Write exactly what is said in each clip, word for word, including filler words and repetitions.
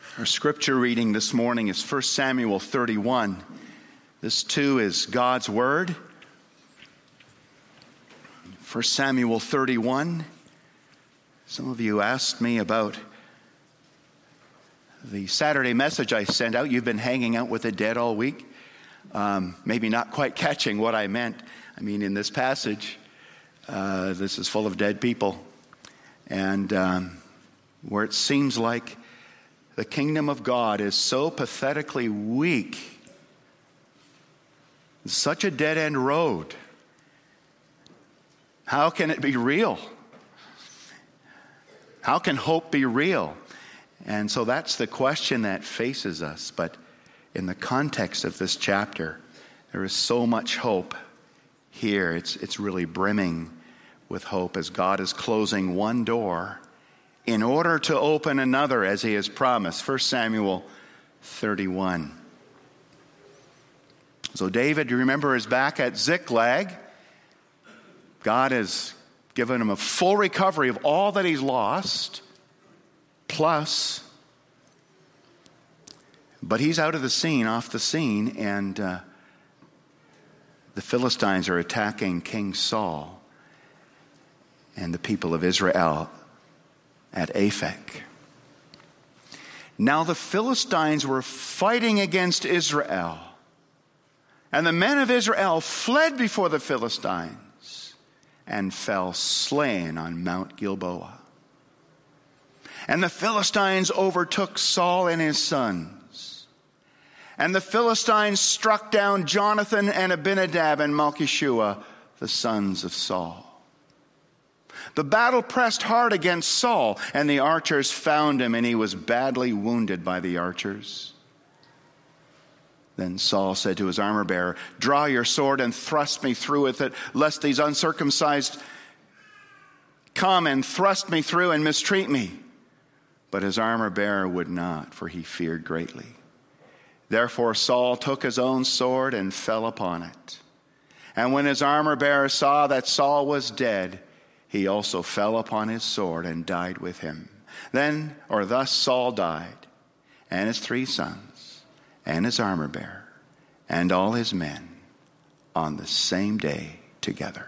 Our scripture reading this morning is First Samuel thirty-one. This too is God's word. First Samuel thirty-one. Some of you asked me about the Saturday message I sent out. You've been hanging out with the dead all week. Um, maybe not quite catching what I meant. I mean, in this passage, uh, this is full of dead people. And um, where it seems like the kingdom of God is so pathetically weak. It's such a dead-end road. How can it be real? How can hope be real? And so that's the question that faces us. But in the context of this chapter, there is so much hope here. It's, it's really brimming with hope as God is closing one door in order to open another, as he has promised. First Samuel thirty-one. So David, you remember, is back at Ziklag. God has given him a full recovery of all that he's lost, plus, but he's out of the scene, off the scene, and uh, the Philistines are attacking King Saul and the people of Israel at Aphek. Now the Philistines were fighting against Israel, and the men of Israel fled before the Philistines and fell slain on Mount Gilboa. And the Philistines overtook Saul and his sons. And the Philistines struck down Jonathan and Abinadab and Malchishua, the sons of Saul. The battle pressed hard against Saul, and the archers found him, and he was badly wounded by the archers. Then Saul said to his armor-bearer, "Draw your sword and thrust me through with it, lest these uncircumcised come and thrust me through and mistreat me." But his armor-bearer would not, for he feared greatly. Therefore Saul took his own sword and fell upon it. And when his armor-bearer saw that Saul was dead, he also fell upon his sword and died with him. Then, or thus Saul died, and his three sons, and his armor-bearer, and all his men, on the same day together.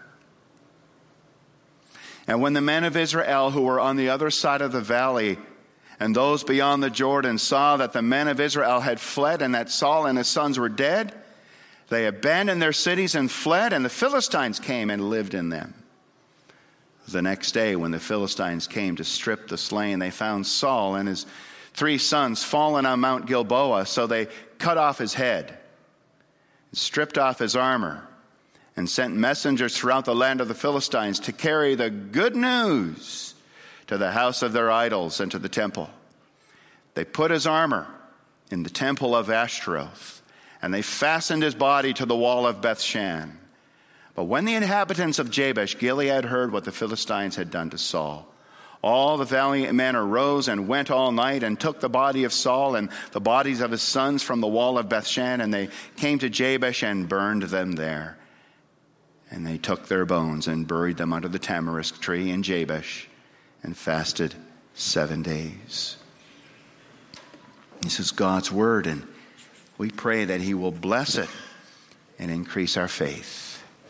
And when the men of Israel who were on the other side of the valley and those beyond the Jordan saw that the men of Israel had fled and that Saul and his sons were dead, they abandoned their cities and fled, and the Philistines came and lived in them. The next day, when the Philistines came to strip the slain, they found Saul and his three sons fallen on Mount Gilboa. So they cut off his head, stripped off his armor, and sent messengers throughout the land of the Philistines to carry the good news to the house of their idols and to the temple. They put his armor in the temple of Ashtaroth, and they fastened his body to the wall of Bethshan. But when the inhabitants of Jabesh Gilead heard what the Philistines had done to Saul, all the valiant men arose and went all night and took the body of Saul and the bodies of his sons from the wall of Bethshan, and they came to Jabesh and burned them there. And they took their bones and buried them under the tamarisk tree in Jabesh and fasted seven days. This is God's word, and we pray that he will bless it and increase our faith.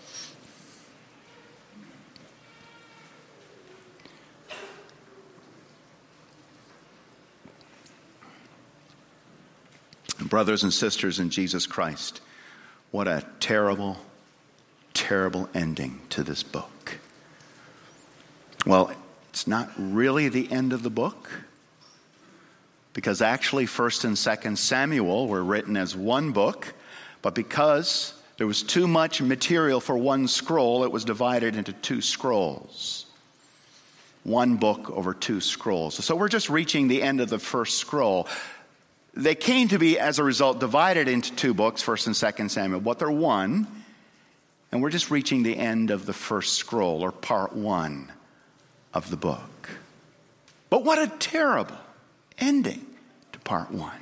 Brothers and sisters in Jesus Christ, what a terrible, terrible ending to this book. Well, it's not really the end of the book, because actually First and Second Samuel were written as one book, but because there was too much material for one scroll, it was divided into two scrolls. One book over two scrolls. So we're just reaching the end of the first scroll. They came to be, as a result, divided into two books, First and Second Samuel, but they're one, and we're just reaching the end of the first scroll, or part one of the book. But what a terrible ending to part one.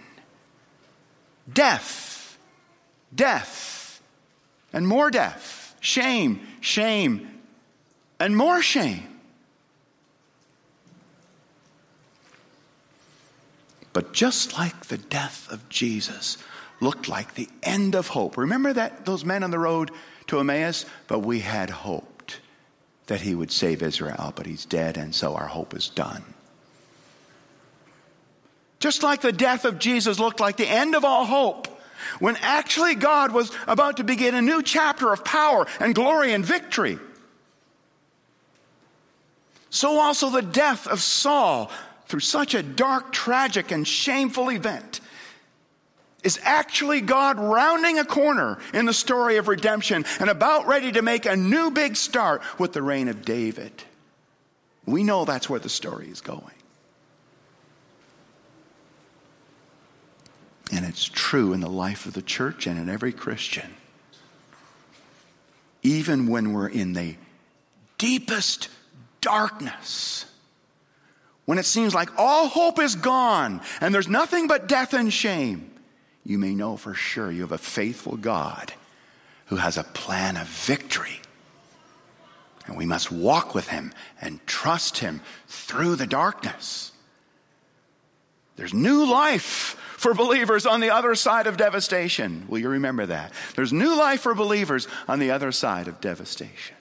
Death, death, and more death. Shame, shame, and more shame. But just like the death of Jesus looked like the end of hope. Remember that those men on the road to Emmaus? But we had hoped that he would save Israel, but he's dead, and so our hope is done. Just like the death of Jesus looked like the end of all hope, when actually God was about to begin a new chapter of power and glory and victory. So also the death of Saul, through such a dark, tragic, and shameful event, is actually God rounding a corner in the story of redemption and about ready to make a new big start with the reign of David. We know that's where the story is going. And it's true in the life of the church and in every Christian. Even when we're in the deepest darkness, when it seems like all hope is gone and there's nothing but death and shame, you may know for sure you have a faithful God who has a plan of victory. And we must walk with him and trust him through the darkness. There's new life for believers on the other side of devastation. Will you remember that? There's new life for believers on the other side of devastation.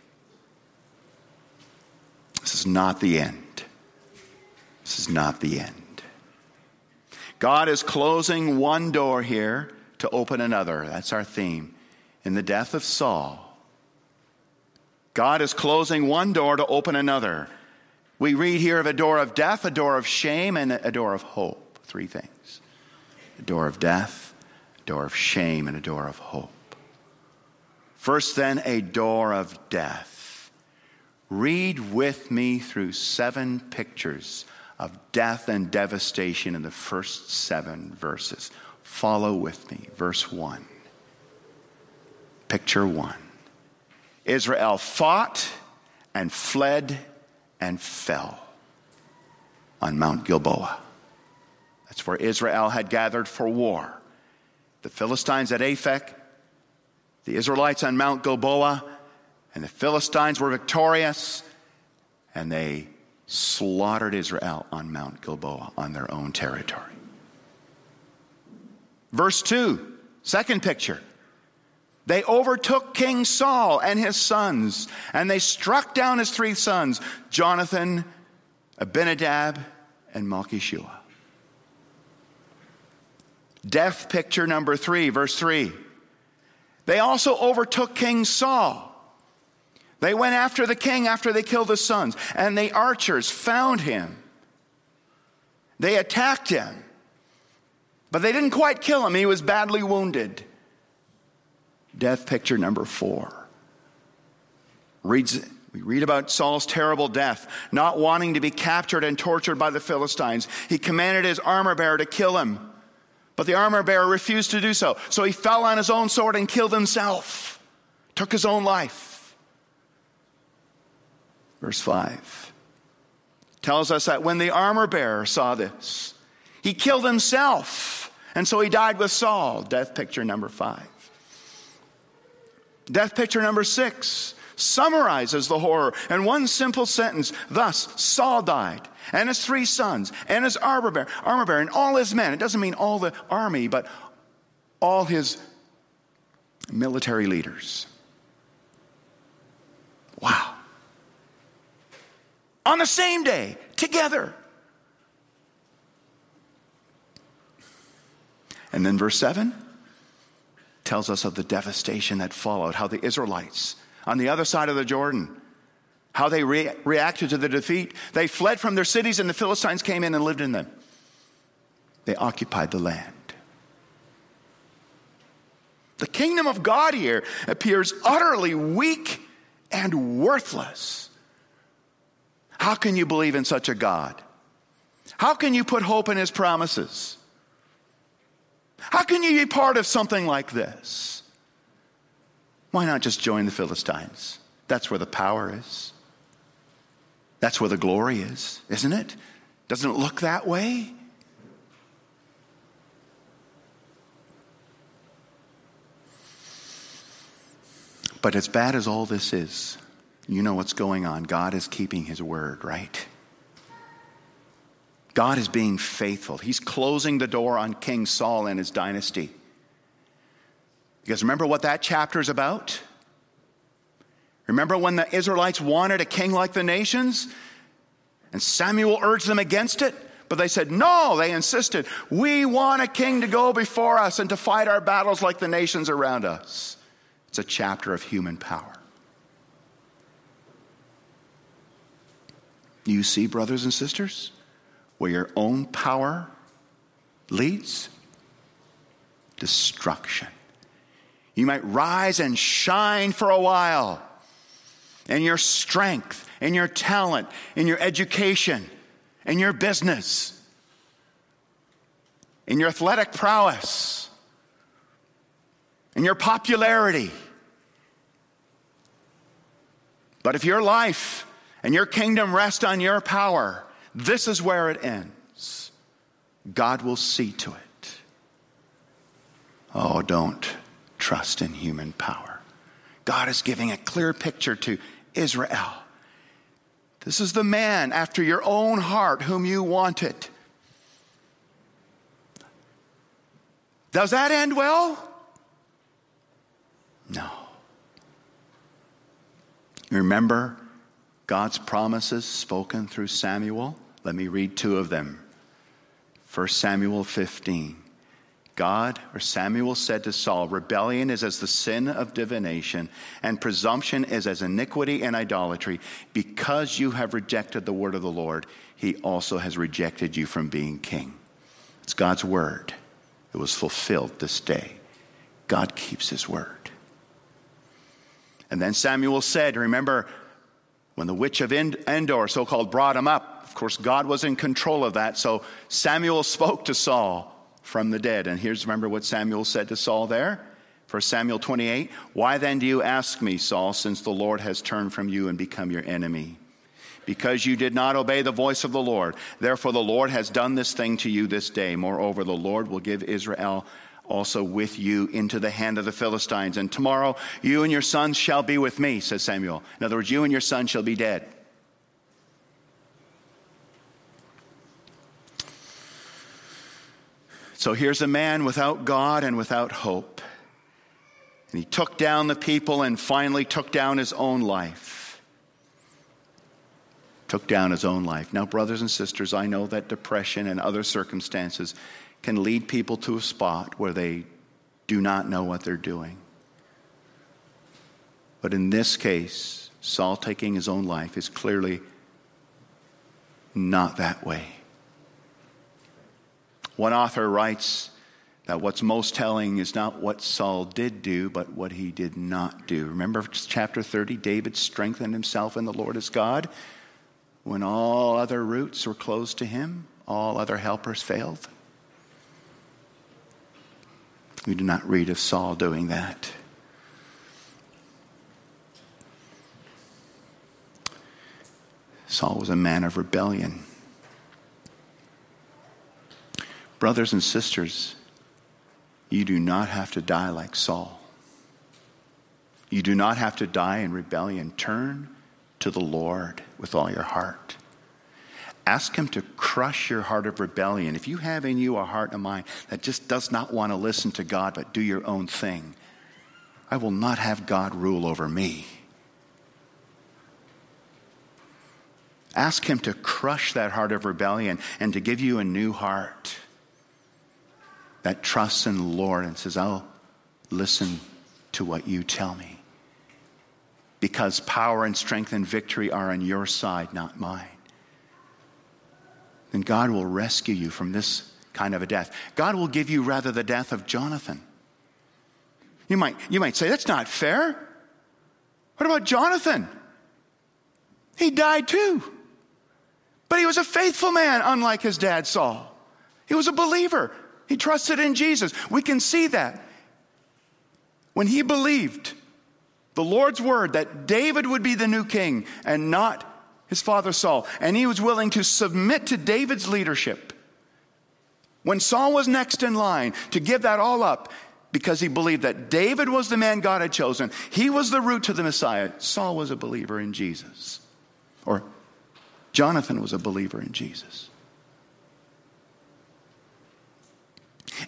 This is not the end. This is not the end. God is closing one door here to open another. That's our theme. In the death of Saul, God is closing one door to open another. We read here of a door of death, a door of shame, and a door of hope. Three things. A door of death, a door of shame, and a door of hope. First then, a door of death. Read with me through seven pictures of death and devastation in the first seven verses. Follow with me. Verse one. Picture one. Israel fought and fled and fell on Mount Gilboa. That's where Israel had gathered for war. The Philistines at Aphek, the Israelites on Mount Gilboa, and the Philistines were victorious, and they slaughtered Israel on Mount Gilboa on their own territory. Verse two, second picture. They overtook King Saul and his sons, and they struck down his three sons, Jonathan, Abinadab, and Malchishua. Death picture number three, verse three. They also overtook King Saul. They went after the king after they killed his sons, and the archers found him. They attacked him, but they didn't quite kill him. He was badly wounded. Death picture number four. Reads, we read about Saul's terrible death, not wanting to be captured and tortured by the Philistines. He commanded his armor bearer to kill him. But the armor bearer refused to do so. So he fell on his own sword and killed himself. Took his own life. Verse five tells us that when the armor bearer saw this, he killed himself. And so he died with Saul. Death picture number five. Death picture number six summarizes the horror in one simple sentence. Thus, Saul died, and his three sons, and his armor bearer, armor bearer, and all his men. It doesn't mean all the army, but all his military leaders. Wow. On the same day, together. And then verse seven tells us of the devastation that followed, how the Israelites on the other side of the Jordan, how they re- reacted to the defeat. They fled from their cities, and the Philistines came in and lived in them. They occupied the land. The kingdom of God here appears utterly weak and worthless. How can you believe in such a God? How can you put hope in his promises? How can you be part of something like this? Why not just join the Philistines? That's where the power is. That's where the glory is, isn't it? Doesn't it look that way? But as bad as all this is, you know what's going on. God is keeping his word, right? God is being faithful. He's closing the door on King Saul and his dynasty. Because remember what that chapter is about? Remember when the Israelites wanted a king like the nations? And Samuel urged them against it? But they said, no, they insisted. We want a king to go before us and to fight our battles like the nations around us. It's a chapter of human power. You see, brothers and sisters, where your own power leads? Destruction. You might rise and shine for a while, and your strength, and your talent, and your education, and your business, and your athletic prowess, and your popularity. But if your life and your kingdom rest on your power, this is where it ends. God will see to it. Oh, don't trust in human power. God is giving a clear picture to Israel. This is the man after your own heart whom you wanted. Does that end well? No. Remember God's promises spoken through Samuel? Let me read two of them. First Samuel fifteen. God, or Samuel said to Saul, rebellion is as the sin of divination, and presumption is as iniquity and idolatry. Because you have rejected the word of the Lord, he also has rejected you from being king. It's God's word. It was fulfilled this day. God keeps his word. And then Samuel said, remember, when the witch of Endor, so-called, brought him up, of course, God was in control of that. So Samuel spoke to Saul from the dead. And here's, remember what Samuel said to Saul there? First Samuel twenty-eight. Why then do you ask me, Saul, since the Lord has turned from you and become your enemy? Because you did not obey the voice of the Lord. Therefore the Lord has done this thing to you this day. Moreover, the Lord will give Israel also with you into the hand of the Philistines. And tomorrow you and your sons shall be with me, says Samuel. In other words, you and your son shall be dead. So here's a man without God and without hope. And he took down the people and finally took down his own life. Took down his own life. Now, brothers and sisters, I know that depression and other circumstances can lead people to a spot where they do not know what they're doing. But in this case, Saul taking his own life is clearly not that way. One author writes that what's most telling is not what Saul did do, but what he did not do. Remember chapter thirty, David strengthened himself in the Lord his God when all other routes were closed to him, all other helpers failed. We do not read of Saul doing that. Saul was a man of rebellion. Brothers and sisters, you do not have to die like Saul. You do not have to die in rebellion. Turn to the Lord with all your heart. Ask him to crush your heart of rebellion. If you have in you a heart and mind that just does not want to listen to God but do your own thing, I will not have God rule over me. Ask him to crush that heart of rebellion and to give you a new heart that trusts in the Lord and says, I'll listen to what you tell me. Because power and strength and victory are on your side, not mine. Then God will rescue you from this kind of a death. God will give you rather the death of Jonathan. You might, you might say, that's not fair. What about Jonathan? He died too. But he was a faithful man, unlike his dad Saul. He was a believer. He trusted in Jesus. We can see that. When he believed the Lord's word that David would be the new king and not his father Saul, and he was willing to submit to David's leadership. When Saul was next in line to give that all up because he believed that David was the man God had chosen, he was the route to the Messiah. Saul was a believer in Jesus. Or Jonathan was a believer in Jesus.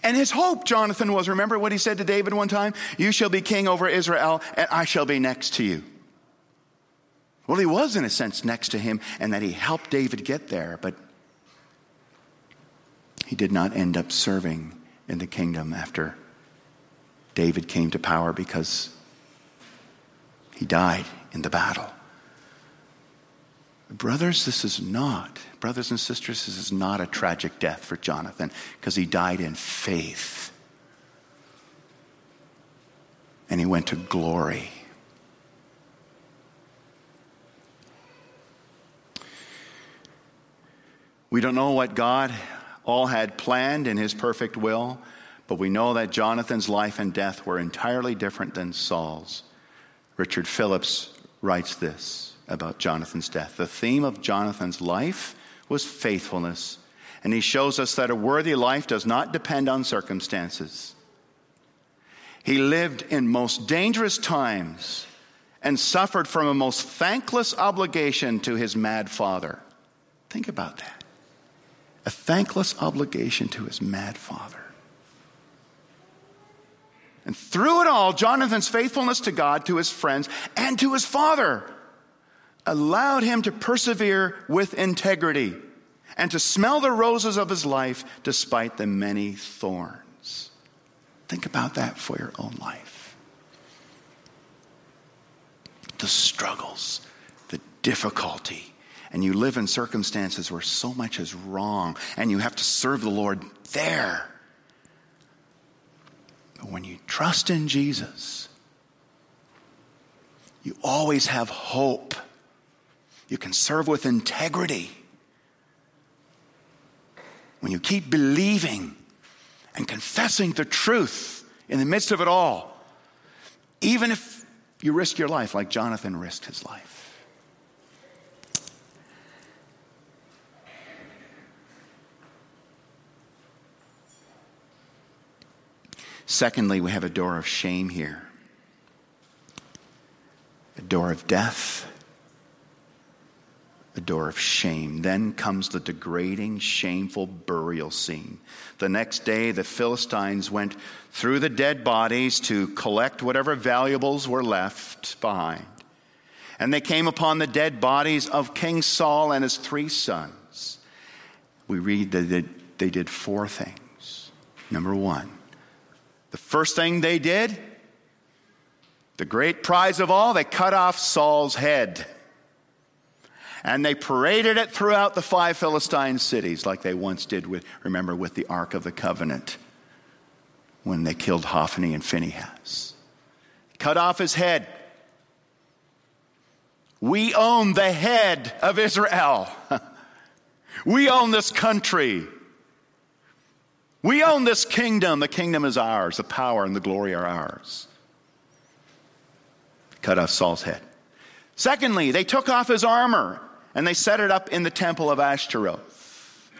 And his hope, Jonathan, was, remember what he said to David one time? You shall be king over Israel, and I shall be next to you. Well, he was, in a sense, next to him, and that he helped David get there, but he did not end up serving in the kingdom after David came to power, because he died in the battle. Brothers, this is not, brothers and sisters, this is not a tragic death for Jonathan, because he died in faith. And he went to glory. We don't know what God all had planned in his perfect will, but we know that Jonathan's life and death were entirely different than Saul's. Richard Phillips writes this about Jonathan's death. The theme of Jonathan's life was faithfulness, and he shows us that a worthy life does not depend on circumstances. He lived in most dangerous times and suffered from a most thankless obligation to his mad father. Think about that. A thankless obligation to his mad father. And through it all, Jonathan's faithfulness to God, to his friends, and to his father allowed him to persevere with integrity and to smell the roses of his life despite the many thorns. Think about that for your own life. The struggles, the difficulty, and you live in circumstances where so much is wrong and you have to serve the Lord there. But when you trust in Jesus, you always have hope. You can serve with integrity. When you keep believing and confessing the truth in the midst of it all, even if you risk your life like Jonathan risked his life. Secondly, we have a door of shame here. A door of death. A door of shame. Then comes the degrading, shameful burial scene. The next day, the Philistines went through the dead bodies to collect whatever valuables were left behind. And they came upon the dead bodies of King Saul and his three sons. We read that they, they did four things. Number one, the first thing they did, the great prize of all, they cut off Saul's head. And they paraded it throughout the five Philistine cities like they once did with, remember, with the Ark of the Covenant when they killed Hophni and Phinehas. Cut off his head. We own the head of Israel. We own this country. We own this kingdom. The kingdom is ours. The power and the glory are ours. Cut off Saul's head. Secondly, they took off his armor and they set it up in the temple of Ashtaroth.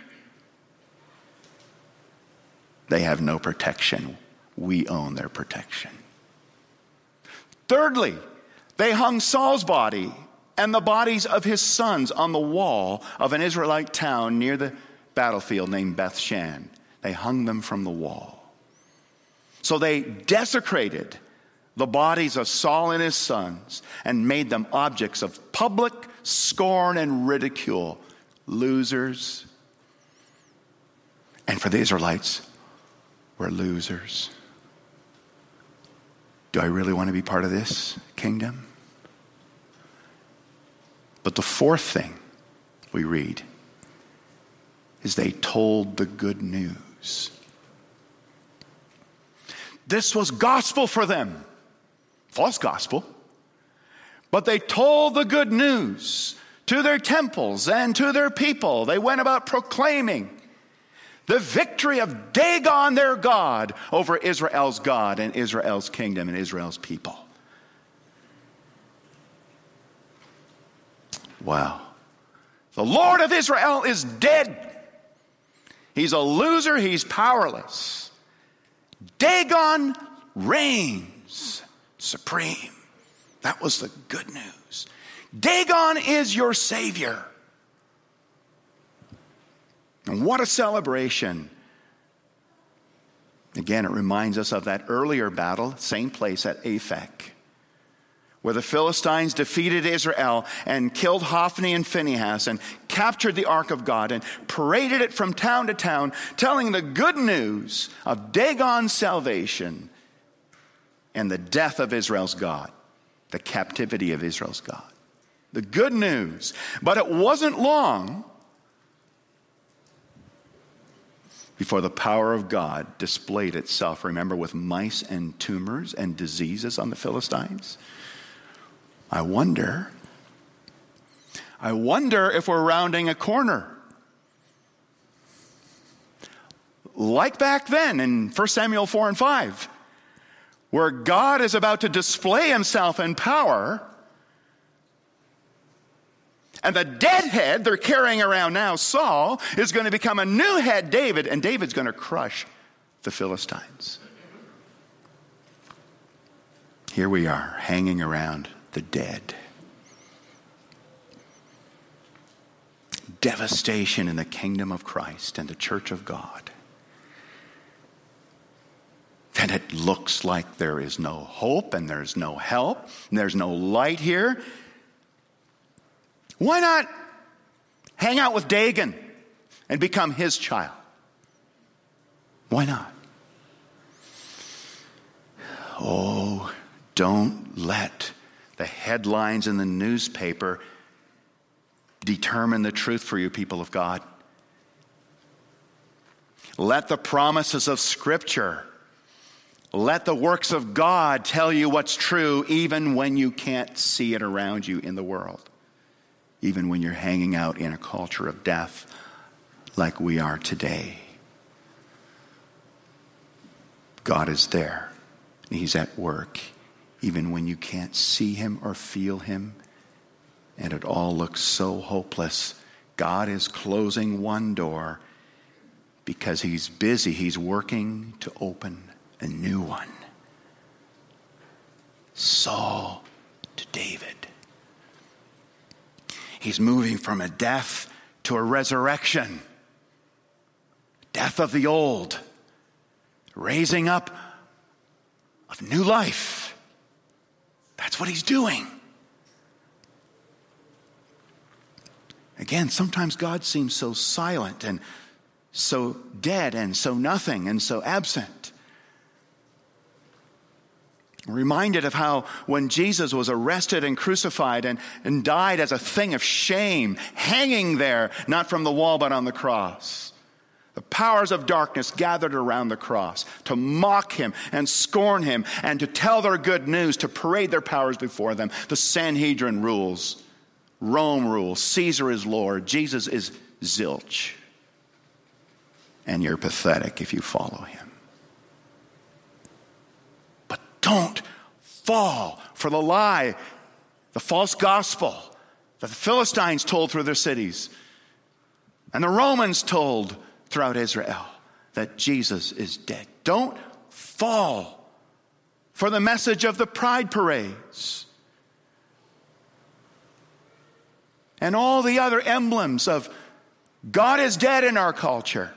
They have no protection. We own their protection. Thirdly, they hung Saul's body and the bodies of his sons on the wall of an Israelite town near the battlefield named Bethshan. They hung them from the wall. So they desecrated the bodies of Saul and his sons and made them objects of public scorn and ridicule. Losers. And for the Israelites, we're losers. Do I really want to be part of this kingdom? But the fourth thing we read is they told the good news. This was gospel for them. False gospel. But they told the good news to their temples and to their people. They went about proclaiming the victory of Dagon, their God, over Israel's God and Israel's kingdom and Israel's people. Wow. The Lord of Israel is dead. He's a loser. He's powerless. Dagon reigns supreme. That was the good news. Dagon is your Savior. And what a celebration Again, it reminds us of that earlier battle, same place at Aphek, where the Philistines defeated Israel and killed Hophni and Phinehas and captured the ark of God and paraded it from town to town, telling the good news of Dagon's salvation and the death of Israel's God, the captivity of Israel's God. The good news. But it wasn't long before the power of God displayed itself. Remember, with mice and tumors and diseases on the Philistines? I wonder, I wonder if we're rounding a corner. Like back then in First Samuel four and five, where God is about to display himself in power, and the dead head they're carrying around now, Saul, is going to become a new head, David, and David's going to crush the Philistines. Here we are, hanging around the dead. Devastation in the kingdom of Christ and the church of God. And it looks like there is no hope and there's no help and there's no light here. Why not hang out with Dagon and become his child? Why not? Oh, don't let the headlines in the newspaper determine the truth for you, people of God. Let the promises of Scripture, let the works of God tell you what's true, even when you can't see it around you in the world. Even when you're hanging out in a culture of death like we are today. God is there. He's at work. Even when you can't see him or feel him, and it all looks so hopeless, God is closing one door because he's busy. He's working to open a new one. Saul to David. He's moving from a death to a resurrection. Death of the old. Raising up of new life. That's what he's doing. Again, sometimes God seems so silent and so dead and so nothing and so absent. I'm reminded of how when Jesus was arrested and crucified and, and died as a thing of shame, hanging there, not from the wall but on the cross. The powers of darkness gathered around the cross to mock him and scorn him and to tell their good news, to parade their powers before them. The Sanhedrin rules. Rome rules. Caesar is Lord. Jesus is zilch. And you're pathetic if you follow him. But don't fall for the lie, the false gospel that the Philistines told through their cities and the Romans told throughout Israel, that Jesus is dead. Don't fall for the message of the pride parades and all the other emblems of God is dead in our culture.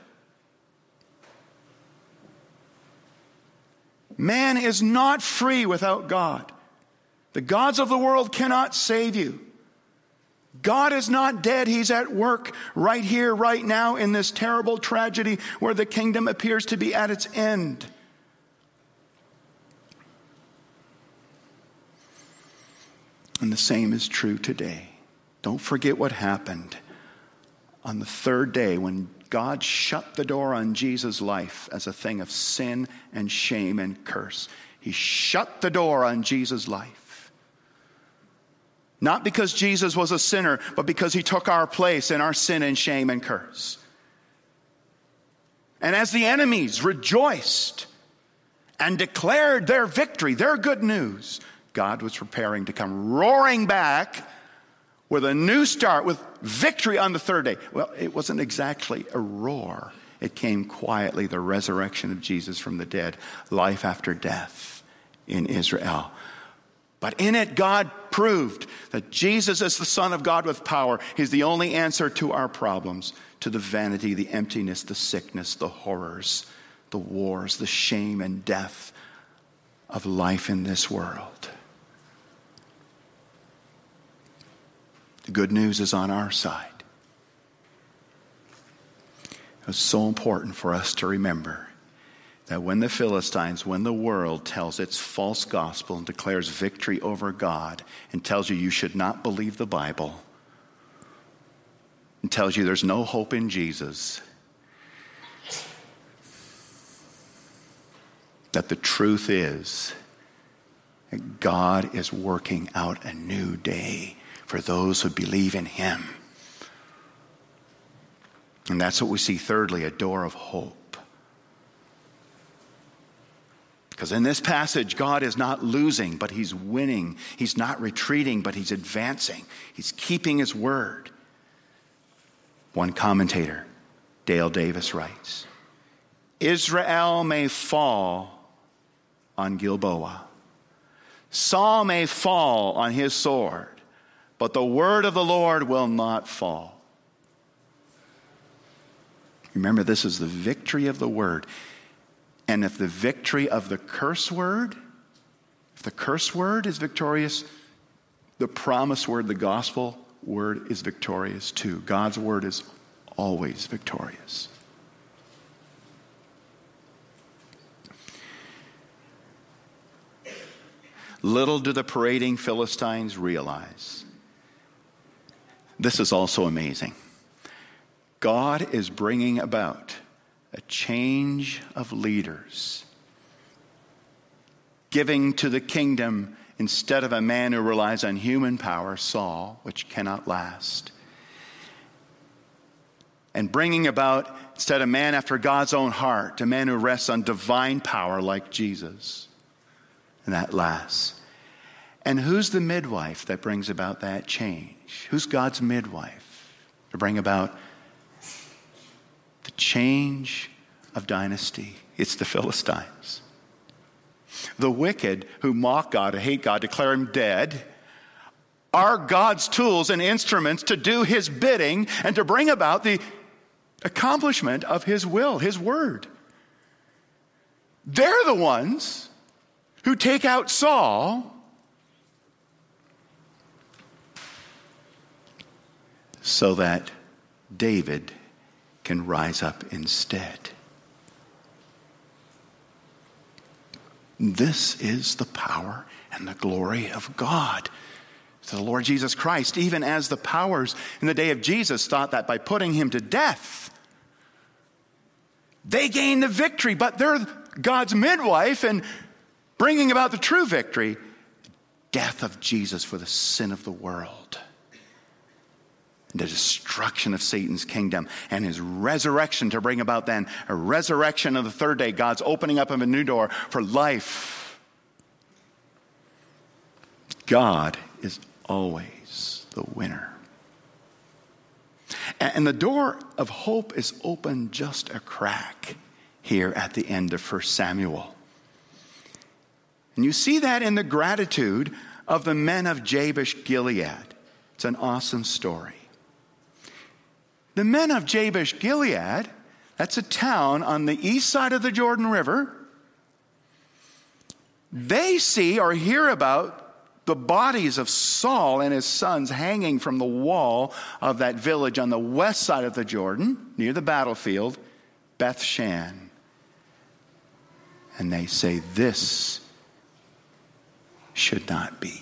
Man is not free without God. The gods of the world cannot save you. God is not dead. He's at work right here, right now, in this terrible tragedy where the kingdom appears to be at its end. And the same is true today. Don't forget what happened on the third day when God shut the door on Jesus' life as a thing of sin and shame and curse. He shut the door on Jesus' life. Not because Jesus was a sinner, but because he took our place in our sin and shame and curse. And as the enemies rejoiced and declared their victory, their good news, God was preparing to come roaring back with a new start, with victory on the third day. Well, it wasn't exactly a roar. It came quietly, the resurrection of Jesus from the dead, life after death in Israel. But in it, God proved that Jesus is the Son of God with power. He's the only answer to our problems, to the vanity, the emptiness, the sickness, the horrors, the wars, the shame and death of life in this world. The good news is on our side. It's so important for us to remember that when the Philistines, when the world tells its false gospel and declares victory over God and tells you you should not believe the Bible and tells you there's no hope in Jesus, that the truth is that God is working out a new day for those who believe in him. And that's what we see thirdly, a door of hope. Because in this passage, God is not losing, but he's winning. He's not retreating, but he's advancing. He's keeping his word. One commentator, Dale Davis, writes, Israel may fall on Gilboa. Saul may fall on his sword, but the word of the Lord will not fall. Remember, this is the victory of the word. And if the victory of the curse word, if the curse word is victorious, the promise word, the gospel word is victorious too. God's word is always victorious. Little do the parading Philistines realize. This is also amazing. God is bringing about a change of leaders, giving to the kingdom, instead of a man who relies on human power, Saul, which cannot last, and bringing about, instead, a man after God's own heart, a man who rests on divine power like Jesus, and that lasts. And who's the midwife that brings about that change? Who's God's midwife to bring about the change of dynasty? It's the Philistines. The wicked who mock God, who hate God, declare him dead, are God's tools and instruments to do his bidding and to bring about the accomplishment of his will, his word. They're the ones who take out Saul so that David can rise up instead. This is the power and the glory of God. The Lord Jesus Christ, even as the powers in the day of Jesus thought that by putting him to death, they gained the victory, but they're God's midwife and bringing about the true victory, death of Jesus for the sin of the world, and the destruction of Satan's kingdom, and his resurrection to bring about then a resurrection of the third day, God's opening up of a new door for life. God is always the winner. And the door of hope is open just a crack here at the end of First Samuel. And you see that in the gratitude of the men of Jabesh Gilead. It's an awesome story. The men of Jabesh Gilead, that's a town on the east side of the Jordan River. They see or hear about the bodies of Saul and his sons hanging from the wall of that village on the west side of the Jordan, near the battlefield, Beth Shan. And they say, this should not be.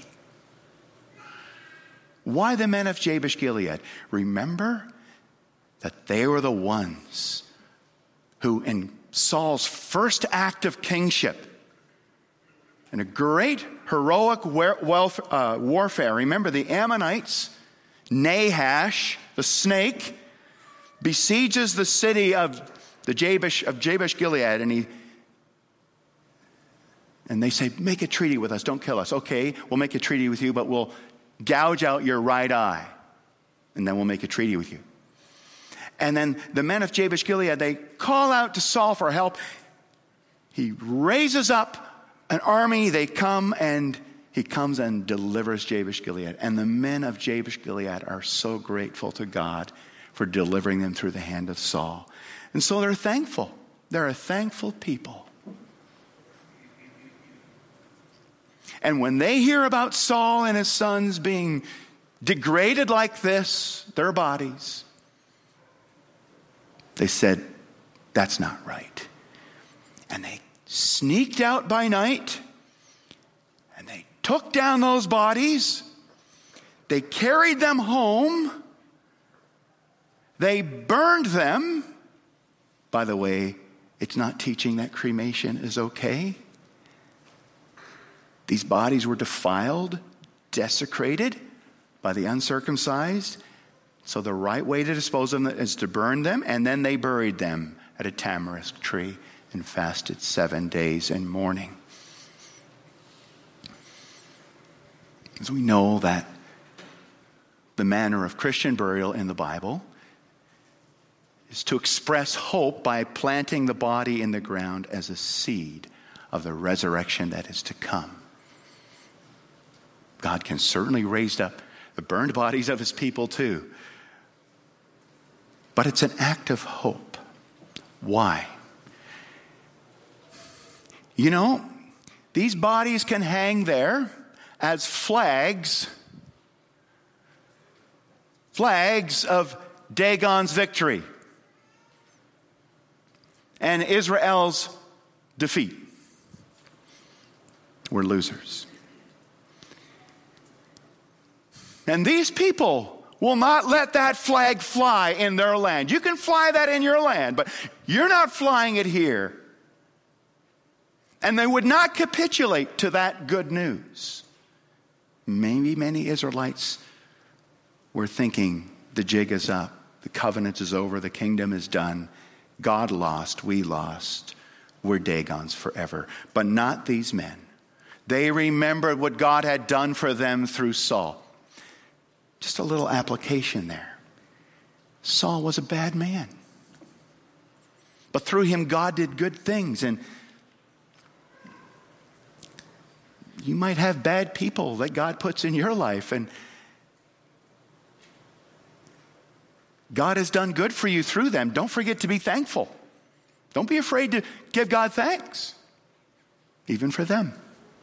Why the men of Jabesh Gilead? Remember that they were the ones who, in Saul's first act of kingship, in a great heroic uh, warfare, remember the Ammonites, Nahash, the snake, besieges the city of the Jabesh of Jabesh Gilead, and he and they say, make a treaty with us, don't kill us. Okay, we'll make a treaty with you, but we'll gouge out your right eye, and then we'll make a treaty with you. And then the men of Jabesh Gilead, they call out to Saul for help. He raises up an army, they come, and he comes and delivers Jabesh Gilead. And the men of Jabesh Gilead are so grateful to God for delivering them through the hand of Saul. And so they're thankful. They're a thankful people. And when they hear about Saul and his sons being degraded like this, their bodies, they said, that's not right. And they sneaked out by night, and they took down those bodies. They carried them home. They burned them. By the way, it's not teaching that cremation is okay. These bodies were defiled, desecrated by the uncircumcised. So the right way to dispose of them is to burn them, and then they buried them at a tamarisk tree and fasted seven days and mourning. As we know that the manner of Christian burial in the Bible is to express hope by planting the body in the ground as a seed of the resurrection that is to come. God can certainly raise up the burned bodies of his people too. But it's an act of hope. Why? You know, these bodies can hang there as flags, flags of Dagon's victory and Israel's defeat. We're losers. And these people will not let that flag fly in their land. You can fly that in your land, but you're not flying it here. And they would not capitulate to that good news. Maybe many Israelites were thinking, the jig is up, the covenant is over, the kingdom is done. God lost, we lost, we're Dagons forever. But not these men. They remembered what God had done for them through Saul. Just a little application there. Saul was a bad man. But through him, God did good things. And you might have bad people that God puts in your life. And God has done good for you through them. Don't forget to be thankful. Don't be afraid to give God thanks, even for them.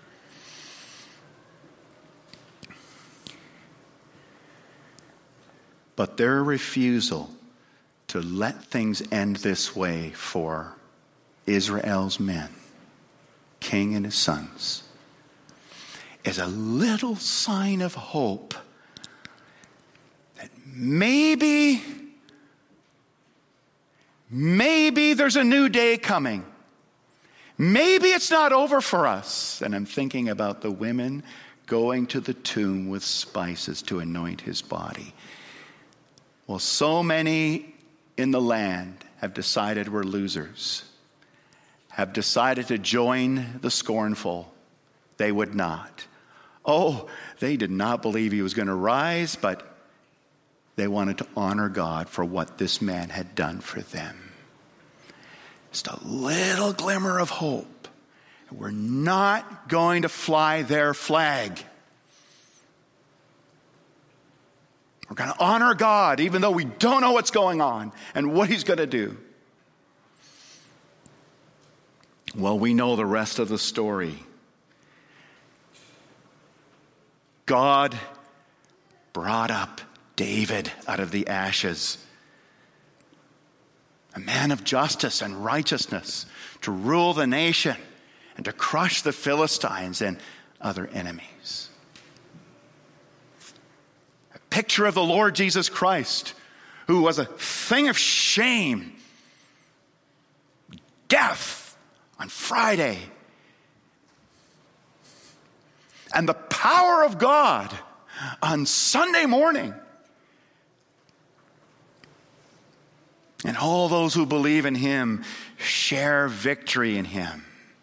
But their refusal to let things end this way for Israel's men, king and his sons, is a little sign of hope that maybe, maybe there's a new day coming. Maybe it's not over for us. And I'm thinking about the women going to the tomb with spices to anoint his body. Well, so many in the land have decided we're losers, have decided to join the scornful. They would not. Oh, they did not believe he was going to rise, but they wanted to honor God for what this man had done for them. Just a little glimmer of hope. We're not going to fly their flag. We're going to honor God even though we don't know what's going on and what he's going to do. Well, we know the rest of the story. God brought up David out of the ashes, a man of justice and righteousness, to rule the nation and to crush the Philistines and other enemies. Picture of the Lord Jesus Christ, who was a thing of shame, death on Friday, and the power of God on Sunday morning. And all those who believe in him share victory in him.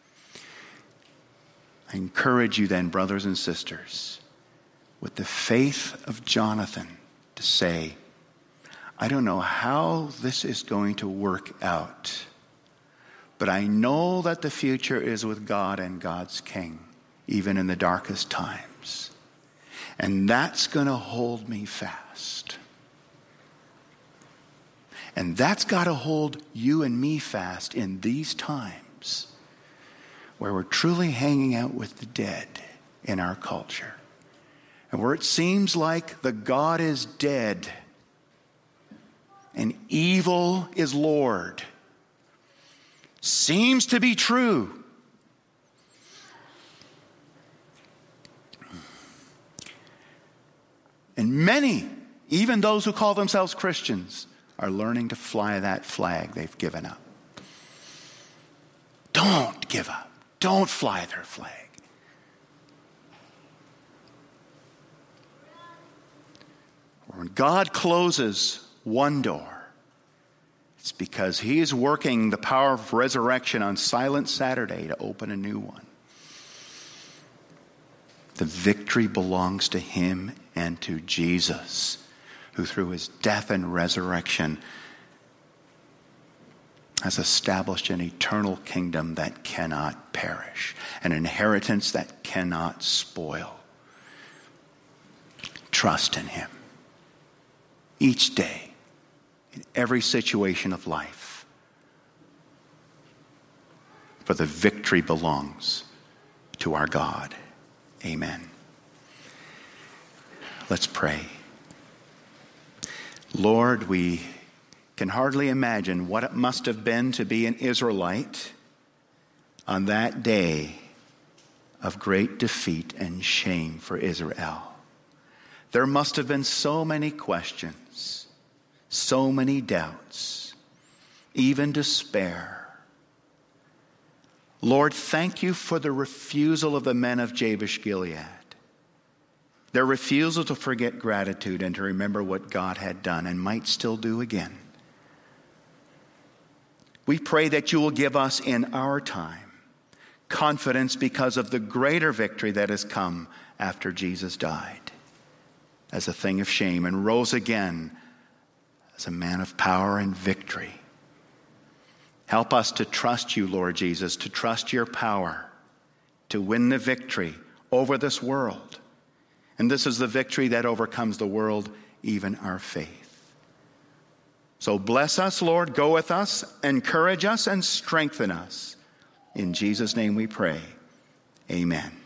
I encourage you then, brothers and sisters, with the faith of Jonathan, to say, I don't know how this is going to work out, but I know that the future is with God and God's King, even in the darkest times. And that's going to hold me fast. And that's got to hold you and me fast in these times where we're truly hanging out with the dead in our culture. And where it seems like the God is dead and evil is Lord. Seems to be true. And many, even those who call themselves Christians, are learning to fly that flag they've given up. Don't give up. Don't fly their flag. When God closes one door, it's because he is working the power of resurrection on Silent Saturday to open a new one. The victory belongs to him and to Jesus, who through his death and resurrection has established an eternal kingdom that cannot perish, an inheritance that cannot spoil. Trust in him. Each day, in every situation of life. For the victory belongs to our God. Amen. Let's pray. Lord, we can hardly imagine what it must have been to be an Israelite on that day of great defeat and shame for Israel. There must have been so many questions, so many doubts, even despair. Lord, thank you for the refusal of the men of Jabesh Gilead. Their refusal to forget gratitude and to remember what God had done and might still do again. We pray that you will give us in our time confidence because of the greater victory that has come after Jesus died as a thing of shame and rose again as a man of power and victory. Help us to trust you, Lord Jesus, to trust your power, to win the victory over this world. And this is the victory that overcomes the world, even our faith. So bless us, Lord, go with us, encourage us, and strengthen us. In Jesus' name we pray. Amen.